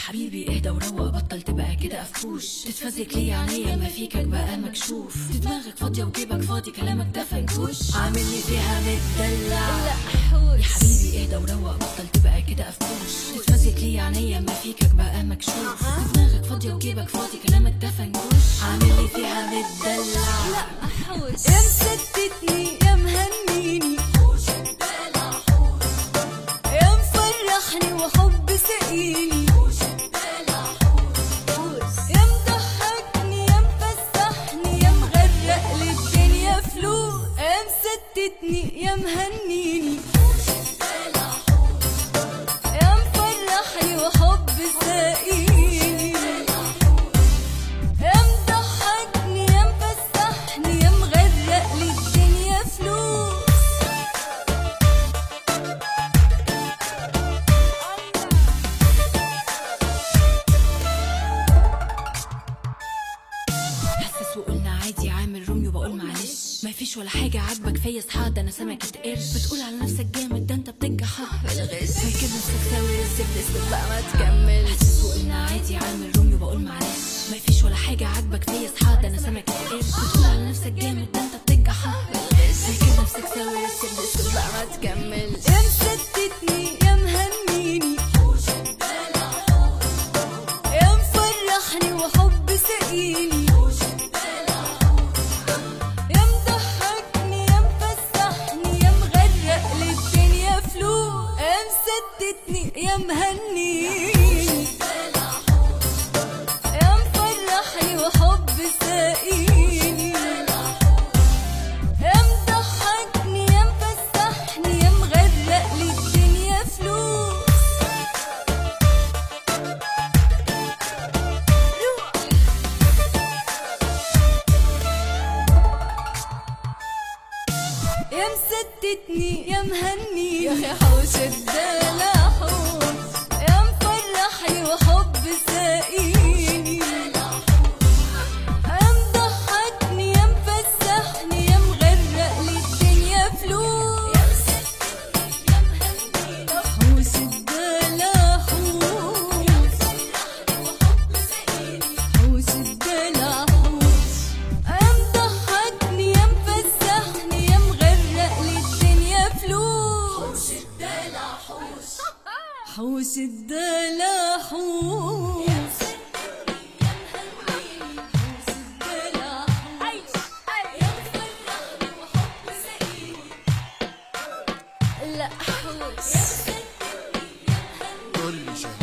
حبيبي اهدى وروق، بطل تبقى كده قفوش. تتفزك ليه عينيا ما فيكك بقى مكشوف. دماغك فاضية وجيبك فاضي، كلامك ده فنكوش. عاملني فيها متدلع. يا حبيبي اهدى وروق، بطل تبقى كده قفوش. تتفزك ليه عينيا ما فيكك بقى مكشوف. دماغك فاضية وجيبك فاضي، كلامك ده فنكوش. عاملني فيها متدلع. لا حوش يا مستتني يا مهنيني، يا مفرحني وحب سقيني، يا مضحكني يا مفسحني، يا مغرق للدنيا فلوس. يا مستتني يا مهنيني، يا مفرحني وحب سقيني، يا مضحكني يا مفسحني، يا مغرق للدنيا فلوس. حسس وقلنا عادي، عامل روميو بقول معلش. ما فيش ولا حاجة عاجبك فيا صحى، ده انا سمكة قرش. بتقول على نفسك جامد، ده انت بتنجح بالغش. فاكر نفسك ساوي الزبد، اسكت بقى ما تكمل. حسس وقلنا عادي، عامل روميو بقول معلش. ما فيش ولا حاجة عاجبك فيا صحى، ده انا سمكة قرش. بتقول على نفسك جامد، ده انت بتنجح بالغش. فاكر نفسك ساوي الزبد، اسكت بقى ما تكمل. يا مستتني يا مهنيني، يا مفرحني وحب سقيني، يا مضحكني يا مفسحني، يا مغرق للدنيا فلوس. يا مستتني يا مهنيني، يا مفرحني وحب سقيني، يا مضحكني يا مفسحني، يا مغرق للدنيا فلوس. يا مستتني يا مهنيني، يا اخي حوش الدلع حوش، يا مفرحني وحب سقيني، يا مضحكني يا مفسحني، يا مغرق للدنيا فلوس. يا مستتني يا مهنيني، حوش الدلع حوش، يا مفرحني وحب سقيني، حوش الدلع حوش، يا مضحكني يا مفسحني، يا مغرق للدنيا فلوس. حوش الدلع حوش، حوش الدلع حوش، يا مستتني يا مهنيني، حوش الدلع حوش، يا مفرحني وحب سقيني. لا حوش يا مستتني يا مهنيني. كل شهر